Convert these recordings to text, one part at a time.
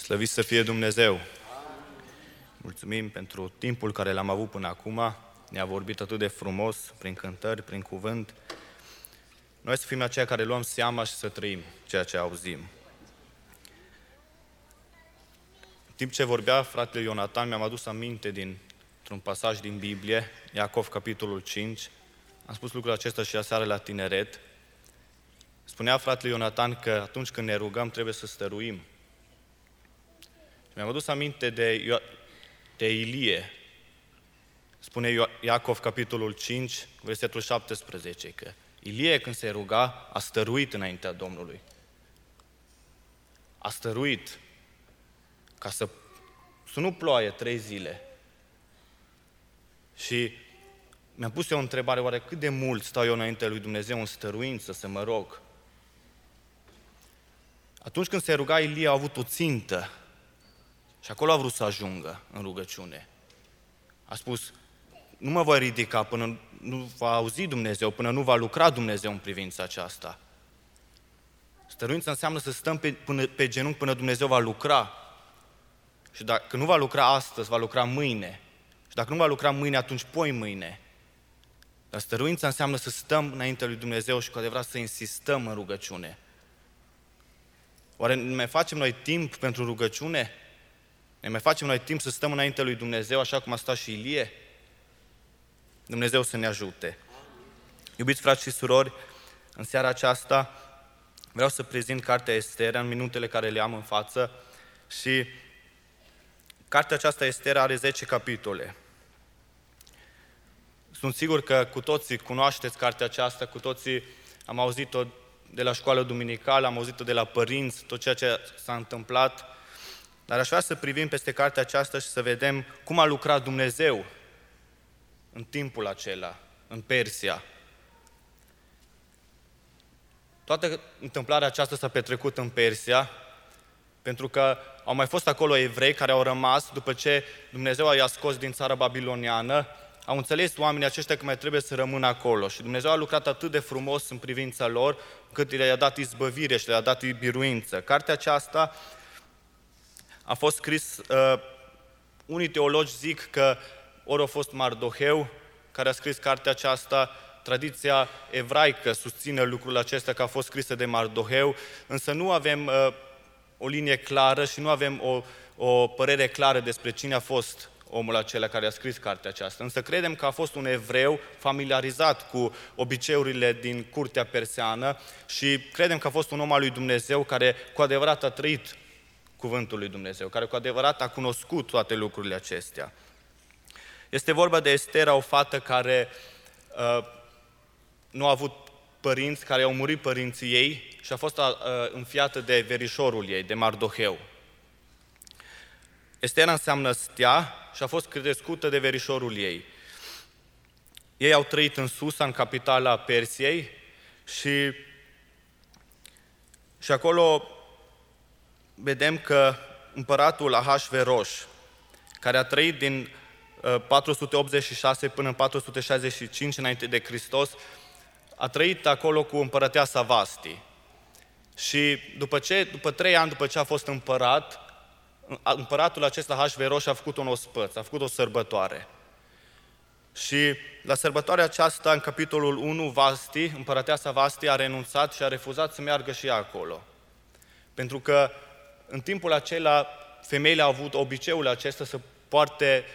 Slăvit să fie Dumnezeu! Mulțumim pentru timpul care l-am avut până acum. Ne-a vorbit atât de frumos, prin cântări, prin cuvânt. Noi să fim aceia care luăm seama și să trăim ceea ce auzim. În timp ce vorbea fratele Ionatan, mi-am adus aminte dintr-un pasaj din Biblie, Iacov, capitolul 5. Am spus lucrul acesta și aseară la tineret. Spunea fratele Ionatan că atunci când ne rugăm trebuie să stăruim. Mi-am adus aminte de Ilie. Spune Iacov, capitolul 5, versetul 17, că Ilie, când se ruga, a stăruit înaintea Domnului. A stăruit ca să nu ploaie 3 zile. Și mi-am pus eu o întrebare, oare cât de mult stau eu înaintea lui Dumnezeu în stăruință să mă rog? Atunci când se ruga Ilie, a avut o țintă. Și acolo a vrut să ajungă în rugăciune. A spus, nu mă voi ridica până nu va auzi Dumnezeu, până nu va lucra Dumnezeu în privința aceasta. Stăruința înseamnă să stăm pe genunchi până Dumnezeu va lucra. Și dacă nu va lucra astăzi, va lucra mâine. Și dacă nu va lucra mâine, atunci poi mâine. Dar stăruința înseamnă să stăm înaintea lui Dumnezeu și cu adevărat să insistăm în rugăciune. Oare ne mai facem noi timp pentru rugăciune? Ne mai facem noi timp să stăm înaintea lui Dumnezeu, așa cum a stat și Ilie? Dumnezeu să ne ajute. Iubiți frați și surori, în seara aceasta vreau să prezint cartea Estera în minutele care le am în față și cartea aceasta Estera are 10 capitole. Sunt sigur că cu toții cunoașteți cartea aceasta, cu toții am auzit-o de la școală duminicală, am auzit-o de la părinți, tot ceea ce s-a întâmplat. Dar aș vrea să privim peste cartea aceasta și să vedem cum a lucrat Dumnezeu în timpul acela, în Persia. Toată întâmplarea aceasta s-a petrecut în Persia, pentru că au mai fost acolo evrei care au rămas după ce Dumnezeu i-a scos din țara babiloniană. Au înțeles oamenii aceștia că mai trebuie să rămână acolo și Dumnezeu a lucrat atât de frumos în privința lor, cât le-a dat izbăvire și le-a dat biruință. Cartea aceasta a fost scris, unii teologi zic că ori a fost Mardoheu care a scris cartea aceasta, tradiția evraică susține lucrul acesta că a fost scrisă de Mardoheu, însă nu avem o linie clară și nu avem o părere clară despre cine a fost omul acela care a scris cartea aceasta. Însă credem că a fost un evreu familiarizat cu obiceiurile din curtea perseană și credem că a fost un om al lui Dumnezeu care cu adevărat a trăit cuvântul lui Dumnezeu, care cu adevărat a cunoscut toate lucrurile acestea. Este vorba de Estera, o fată care nu a avut părinți, care au murit părinții ei și a fost înfiată de verișorul ei, de Mardoheu. Estera înseamnă stea și a fost crescută de verișorul ei. Ei au trăit în Susa, în capitala Persiei și acolo vedem că împăratul Ahasveros, care a trăit din 486 până în 465 înainte de Hristos, a trăit acolo cu împărăteasa Vasti. Și după 3 ani după ce a fost împărat, împăratul acesta Ahasveros a făcut un ospăț, a făcut o sărbătoare. Și la sărbătoarea aceasta, în capitolul 1, Vasti, împărăteasa Vasti a renunțat și a refuzat să meargă și ea acolo. Pentru că în timpul acela, femeile au avut obiceiul acesta să poarte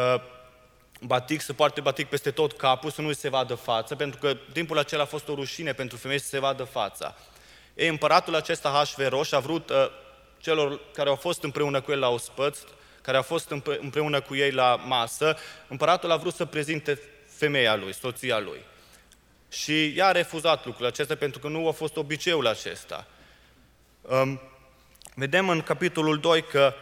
batic peste tot capul, să nu se vadă fața, pentru că timpul acela a fost o rușine pentru femei să se vadă fața. Ei, împăratul acesta Ahasveros a vrut celor care au fost împreună cu el la ospăț, care au fost împreună cu ei la masă, împăratul a vrut să prezinte femeia lui, soția lui. Și ea a refuzat lucrul acesta pentru că nu a fost obiceiul acesta. Vedem în capitolul 2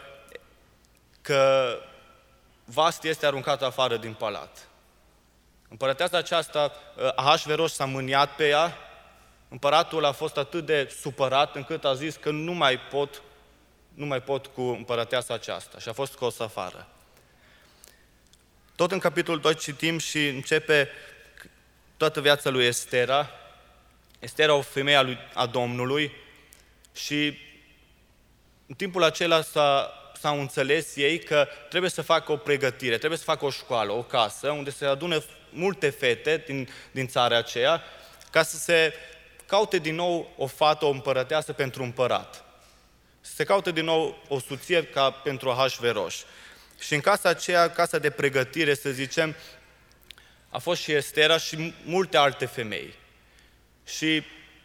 că Vasti este aruncată afară din palat. Împărăteasa aceasta, Ahasveros s-a mâniat pe ea, împăratul a fost atât de supărat încât a zis că nu mai pot cu împărăteasa aceasta și a fost scos afară. Tot în capitolul 2 citim și începe toată viața lui Estera. Estera, o femeie a Domnului și în timpul acela s-au înțeles ei că trebuie să facă o pregătire, trebuie să facă o școală, o casă, unde se adună multe fete din țara aceea, ca să se caute din nou o fată, o împărăteasă pentru împărat. Să se caute din nou o soție ca pentru Ahasveros. Și în casa aceea, casa de pregătire, să zicem, a fost și Estera și multe alte femei. Și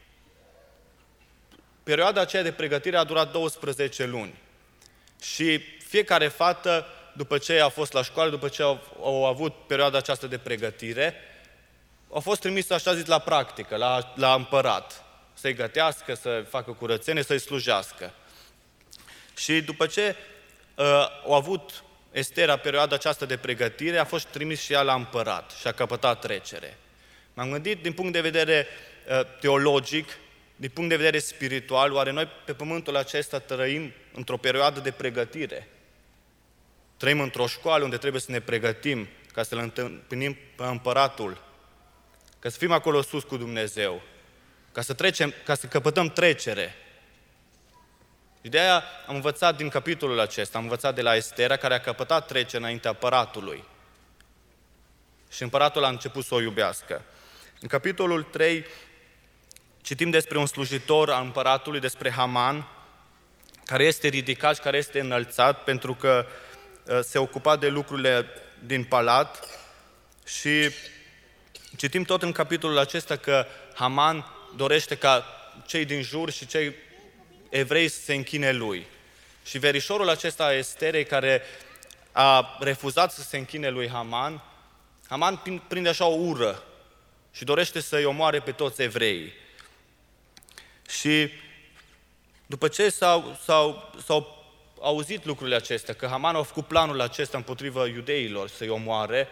perioada aceea de pregătire a durat 12 luni. Și fiecare fată, după ce a fost la școală, după ce au avut perioada aceasta de pregătire, au fost trimise, așa zis, la practică, la împărat. Să-i gătească, să facă curățenie, să-i slujească. Și după ce au avut Estera perioada aceasta de pregătire, a fost trimis și ea la împărat și a căpătat trecere. M-am gândit din punct de vedere teologic, din punct de vedere spiritual, oare noi pe pământul acesta trăim într-o perioadă de pregătire? Trăim într-o școală unde trebuie să ne pregătim ca să-L întâlnim pe împăratul, ca să fim acolo sus cu Dumnezeu, ca să căpătăm trecere. Și de aia am învățat din capitolul acesta, am învățat de la Estera, care a căpătat trecere înaintea împăratului. Și împăratul a început să o iubească. În capitolul 3 citim despre un slujitor al împăratului, despre Haman, care este ridicat și care este înălțat pentru că se ocupa de lucrurile din palat. Și citim tot în capitolul acesta că Haman dorește ca cei din jur și cei evrei să se închine lui. Și verișorul acesta a Esterei, care a refuzat să se închine lui Haman, Haman prinde așa o ură și dorește să-i omoare pe toți evreii. Și după ce s-au auzit lucrurile acestea, că Haman a făcut planul acesta împotriva iudeilor să-i omoare,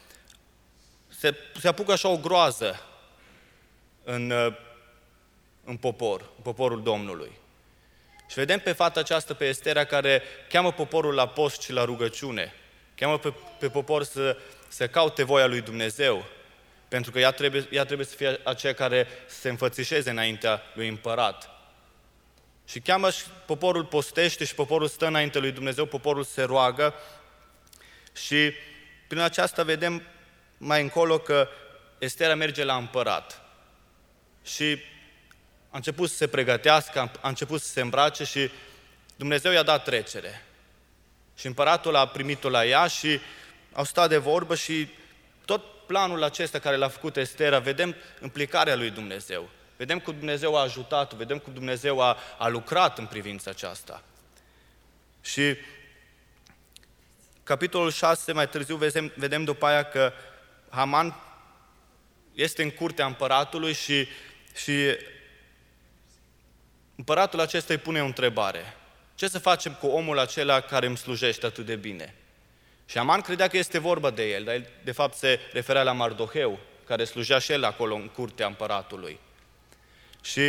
se apucă așa o groază în poporul Domnului. Și vedem pe fata aceasta, pe Estera, care cheamă poporul la post și la rugăciune. Cheamă pe popor să caute voia lui Dumnezeu, pentru că ea trebuie să fie aceea care se înfățișeze înaintea lui împărat. Și cheamă și poporul postește și poporul stă înaintea lui Dumnezeu, poporul se roagă și prin aceasta vedem mai încolo că Estera merge la împărat. Și a început să se pregătească, a început să se îmbrace și Dumnezeu i-a dat trecere. Și împăratul a primit-o la ea și au stat de vorbă și tot planul acesta care l-a făcut Estera, vedem implicarea lui Dumnezeu. Vedem cum Dumnezeu a ajutat, vedem cum Dumnezeu a lucrat în privința aceasta. Și capitolul 6, mai târziu, vedem după aia că Haman este în curtea împăratului și împăratul acesta îi pune o întrebare. Ce să facem cu omul acela care îmi slujește atât de bine? Și Haman credea că este vorba de el, dar el de fapt se referea la Mardoheu, care slujea și el acolo în curtea împăratului. Și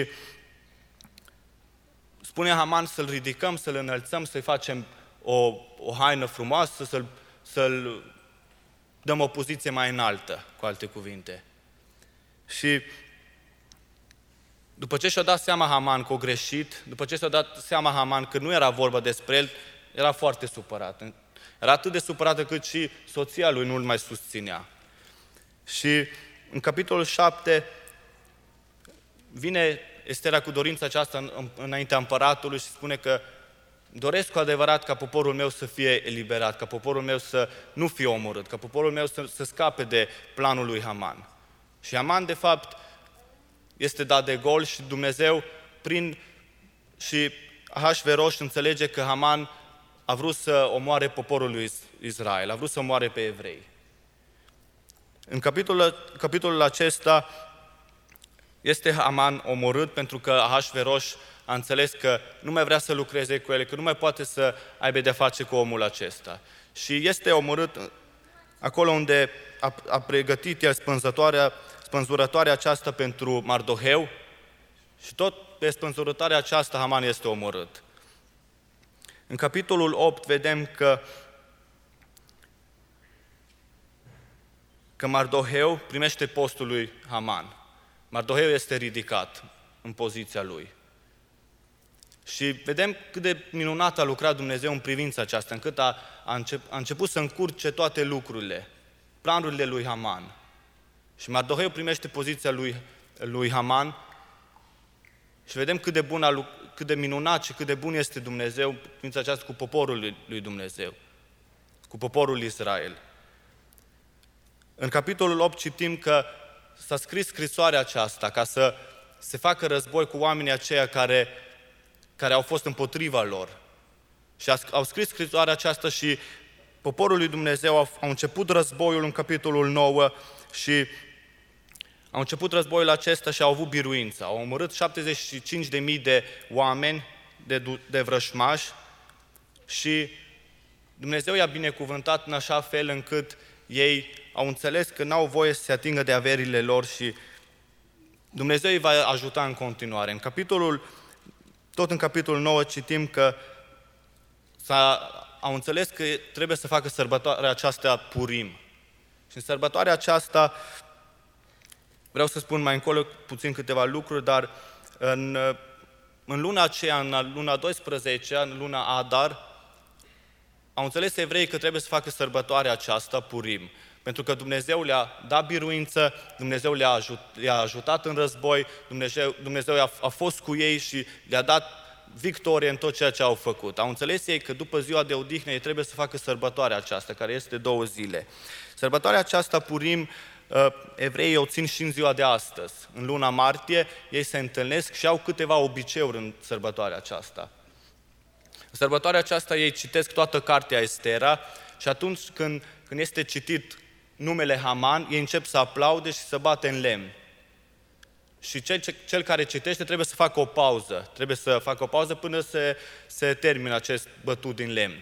spune Haman să-l ridicăm, să-l înălțăm, să-i facem o haină frumoasă, să-l dăm o poziție mai înaltă, cu alte cuvinte. Și după ce și-a dat seama Haman că a greșit, după ce și-a dat seama Haman că nu era vorba despre el, era foarte supărat. Era atât de supărată cât și soția lui nu-l mai susținea. Și în capitolul 7 vine Estera cu dorința aceasta înaintea împăratului și spune că doresc cu adevărat ca poporul meu să fie eliberat, ca poporul meu să nu fie omorât, ca poporul meu să scape de planul lui Haman. Și Haman, de fapt, este dat de gol și Dumnezeu, și Ahasveros înțelege că Haman a vrut să omoare poporul lui Israel, a vrut să omoare pe evrei. În capitolul acesta este Haman omorât pentru că Ahasveros a înțeles că nu mai vrea să lucreze cu el, că nu mai poate să aibă de-a face cu omul acesta. Și este omorât acolo unde a pregătit el spânzurătoarea aceasta pentru Mardoheu și tot pe spânzurătoarea aceasta Haman este omorât. În capitolul 8 vedem că Mardoheu primește postul lui Haman. Mardoheu este ridicat în poziția lui. Și vedem cât de minunat a lucrat Dumnezeu în privința aceasta, încât a început să încurce toate lucrurile, planurile lui Haman. Și Mardoheu primește poziția lui Haman și vedem cât de minunat și cât de bun este Dumnezeu în privința aceasta cu poporul lui Dumnezeu, cu poporul Israel. În capitolul 8 citim că s-a scris scrisoarea aceasta ca să se facă război cu oamenii aceia care au fost împotriva lor. Și au scris scrisoarea aceasta și poporul lui Dumnezeu au început războiul în capitolul 9 și au început războiul acesta și au avut biruință. Au omorât 75.000 de oameni, de vrășmași și Dumnezeu i-a binecuvântat în așa fel încât ei au înțeles că n-au voie să se atingă de averile lor și Dumnezeu îi va ajuta în continuare. Tot în capitolul 9 citim că au înțeles că trebuie să facă sărbătoarea aceasta Purim. Și în sărbătoarea aceasta, vreau să spun mai încolo puțin câteva lucruri, dar în luna aceea, în luna 12, în luna Adar, au înțeles evreii că trebuie să facă sărbătoarea aceasta Purim. Pentru că Dumnezeu le-a dat biruință, Dumnezeu le-a ajutat în război, Dumnezeu a fost cu ei și le-a dat victorie în tot ceea ce au făcut. Au înțeles ei că după ziua de odihnă ei trebuie să facă sărbătoarea aceasta, care este 2 zile. Sărbătoarea aceasta Purim, evreii o țin și în ziua de astăzi. În luna martie ei se întâlnesc și au câteva obiceiuri în sărbătoarea aceasta. În sărbătoarea aceasta ei citesc toată cartea Estera și atunci când este citit numele Haman, ei încep să aplaude și să bate în lemn. Și cel care citește trebuie să facă o pauză. Trebuie să facă o pauză până se termină acest bătut din lemn.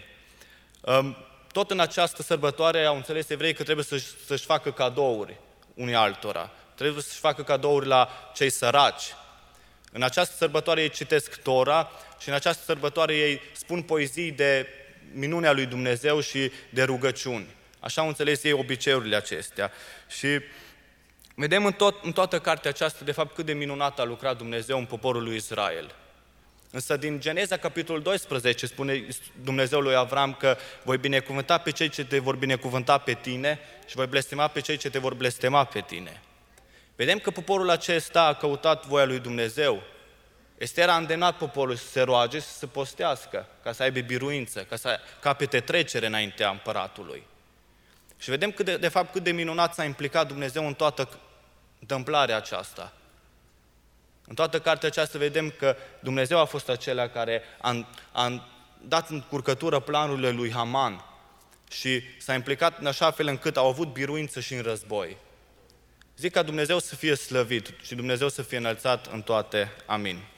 Tot în această sărbătoare au înțeles evrei că trebuie să-și facă cadouri unii altora. Trebuie să-și facă cadouri la cei săraci. În această sărbătoare ei citesc Tora și în această sărbătoare ei spun poezii de minunea lui Dumnezeu și de rugăciuni. Așa au înțeles ei obiceiurile acestea. Și vedem în toată cartea aceasta, de fapt, cât de minunat a lucrat Dumnezeu în poporul lui Israel. Însă din Geneza, capitolul 12, spune Dumnezeu lui Avram că voi binecuvânta pe cei ce te vor binecuvânta pe tine și voi blestema pe cei ce te vor blestema pe tine. Vedem că poporul acesta a căutat voia lui Dumnezeu. Estera a îndemnat poporul să se roage, să se postească, ca să aibă biruință, ca să capete trecere înaintea împăratului. Și vedem cât de minunat s-a implicat Dumnezeu în toată întâmplarea aceasta. În toată cartea aceasta vedem că Dumnezeu a fost acela care a dat în curcătură planurile lui Haman și s-a implicat în așa fel încât au avut biruință și în război. Zic ca Dumnezeu să fie slăvit și Dumnezeu să fie înălțat în toate. Amin.